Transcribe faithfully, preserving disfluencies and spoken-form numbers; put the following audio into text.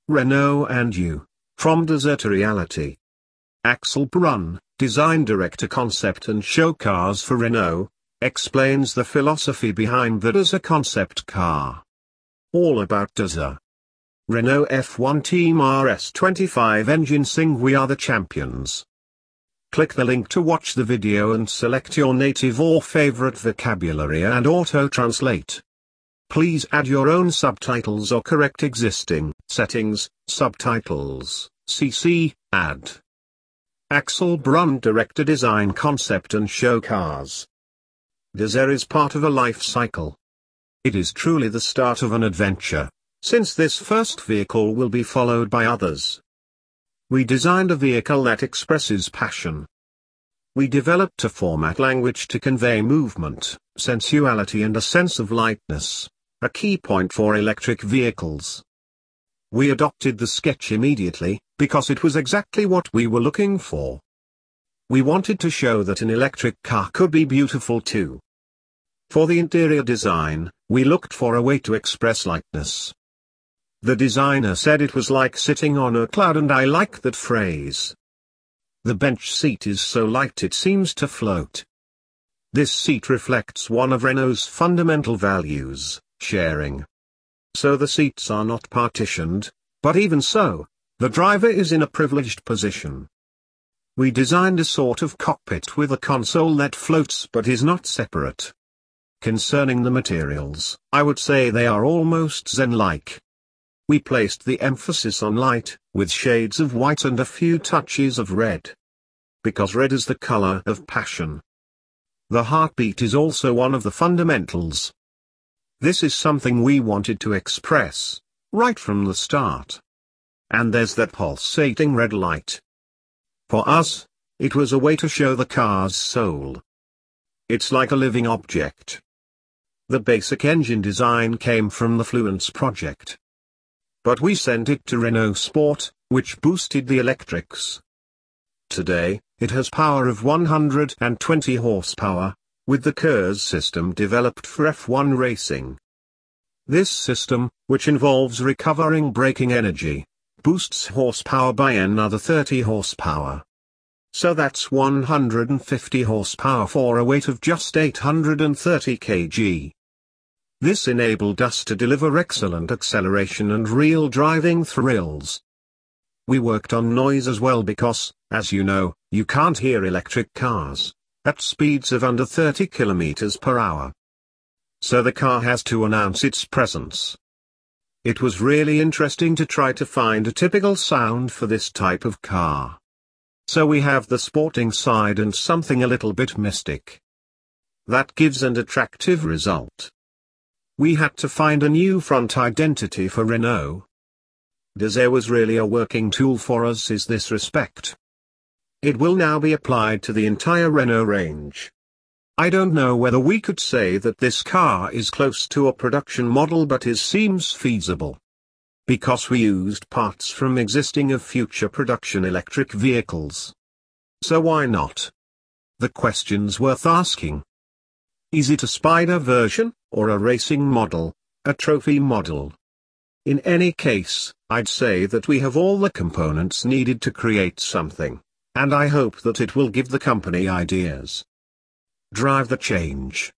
Renault and you, from Desert to Reality. Axel Brunn, design director concept and show cars for Renault, explains the philosophy behind the Desert concept car. All about Desert. Renault F one Team R S twenty-five engine sing We Are the Champions. Click the link to watch the video and select your native or favorite vocabulary and auto-translate. Please add your own subtitles or correct existing settings, subtitles, C C, add. Axel Brunn director design concept and show cars. Desert is part of a life cycle. It is truly the start of an adventure, since this first vehicle will be followed by others. We designed a vehicle that expresses passion. We developed a format language to convey movement, sensuality and a sense of lightness, a key point for electric vehicles. We adopted the sketch immediately, because it was exactly what we were looking for. We wanted to show that an electric car could be beautiful too. For the interior design, we looked for a way to express lightness. The designer said it was like sitting on a cloud, and I like that phrase. The bench seat is so light it seems to float. This seat reflects one of Renault's fundamental values, sharing. So the seats are not partitioned, but even so, the driver is in a privileged position. We designed a sort of cockpit with a console that floats but is not separate. Concerning the materials, I would say they are almost zen-like. We placed the emphasis on light, with shades of white and a few touches of red. Because red is the color of passion. The heartbeat is also one of the fundamentals. This is something we wanted to express, right from the start. And there's that pulsating red light. For us, it was a way to show the car's soul. It's like a living object. The basic engine design came from the Fluence project. But we sent it to Renault Sport, which boosted the electrics. Today, it has power of one hundred twenty horsepower, with the KERS system developed for F one racing. This system, which involves recovering braking energy, boosts horsepower by another thirty horsepower. So that's one hundred fifty horsepower for a weight of just eight hundred thirty kilograms. This enabled us to deliver excellent acceleration and real driving thrills. We worked on noise as well because, as you know, you can't hear electric cars at speeds of under thirty kilometers per hour. So the car has to announce its presence. It was really interesting to try to find a typical sound for this type of car. So we have the sporting side and something a little bit mystic. That gives an attractive result. We had to find a new front identity for Renault. Desert was really a working tool for us in this respect. It will now be applied to the entire Renault range. I don't know whether we could say that this car is close to a production model, but it seems feasible. Because we used parts from existing of future production electric vehicles. So why not? The question's worth asking. Is it a Spider version, or a racing model, a trophy model? In any case, I'd say that we have all the components needed to create something, and I hope that it will give the company ideas. Drive the change.